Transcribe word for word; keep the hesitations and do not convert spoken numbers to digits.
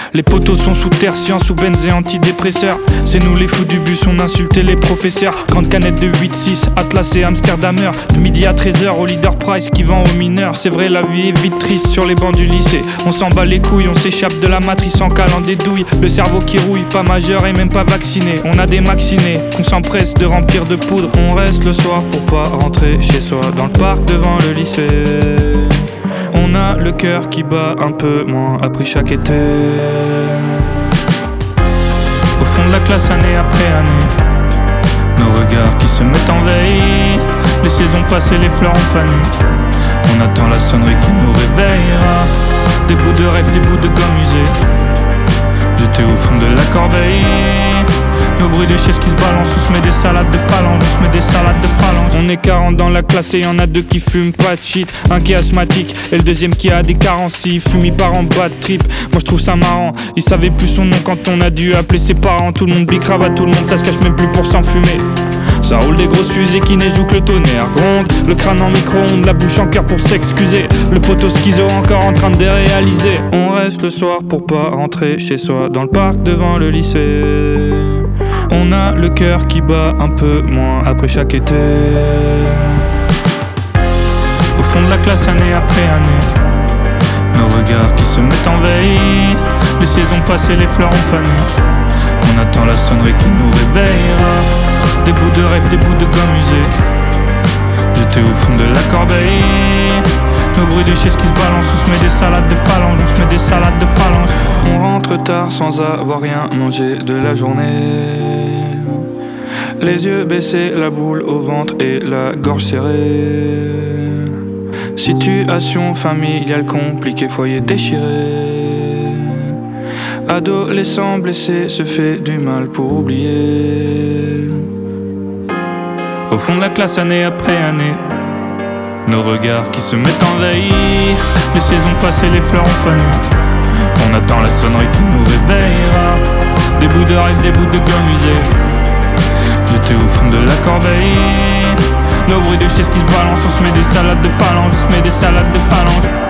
Les poteaux sont sous terre, science, sous benz et antidépresseurs. C'est nous les fous du bus, on insultait les professeurs. Grande canette de huit six, Atlas et Amsterdamer. De midi à treize heures au leader price qui vend aux mineurs. C'est vrai, la vie est vite triste sur les bancs du lycée. On s'en bat les couilles, on s'échappe de la matrice en calant des douilles. Le cerveau qui rouille, pas majeur et même pas vacciné. On a des maxinés, qu'on s'empresse de remplir de poudre. On reste le soir pour pas rentrer chez soi. Dans le parc devant le lycée, on a le cœur qui bat un peu moins après chaque été. Au fond de la classe année après année, nos regards qui se mettent en veille. Les saisons passées, les fleurs ont fané. On attend la sonnerie qui nous réveillera. Des bouts de rêve, des bouts de gomme usée. J'étais au fond de la corbeille. Nos bruits de chaises qui se balancent, on se met des salades de phalanges, on se met des salades de phalanges. On est quarante dans la classe et y'en a deux qui fument pas de shit. Un qui est asthmatique et le deuxième qui a des carences. Il fume, il part en bas de trip, moi je trouve ça marrant. Il savait plus son nom quand on a dû appeler ses parents. Tout le monde bicrave, tout le monde ça se cache même plus pour s'enfumer. Ça roule des grosses fusées qui n'éjouent que le tonnerre gronde. Le crâne en micro-ondes, la bouche en cœur pour s'excuser. Le poteau schizo encore en train de déréaliser. On reste le soir pour pas rentrer chez soi. Dans le parc devant le lycée, on a le cœur qui bat un peu moins après chaque été. Au fond de la classe année après année, nos regards qui se mettent en veille. Les saisons passées, les fleurs ont fané. On attend la sonnerie qui nous réveillera. Des bouts de rêve, des bouts de gomme usée. J'étais au fond de la corbeille. Nos bruits de chaises qui se balancent, on se met des salades de phalanges, on se met des salades de phalanges. On rentre tard sans avoir rien mangé de la journée. Les yeux baissés, la boule au ventre et la gorge serrée. Situation familiale compliquée, foyer déchiré. Adolescent blessé se fait du mal pour oublier. Au fond de la classe année après année, nos regards qui se mettent en veille. Les saisons passées, les fleurs ont fané. On attend la sonnerie qui nous réveillera. Des bouts de rêve, des bouts de gomme usée. J'étais au fond de la corbeille. Nos bruits de chaises qui se balancent, on se met des salades de phalanges, on se met des salades de phalanges.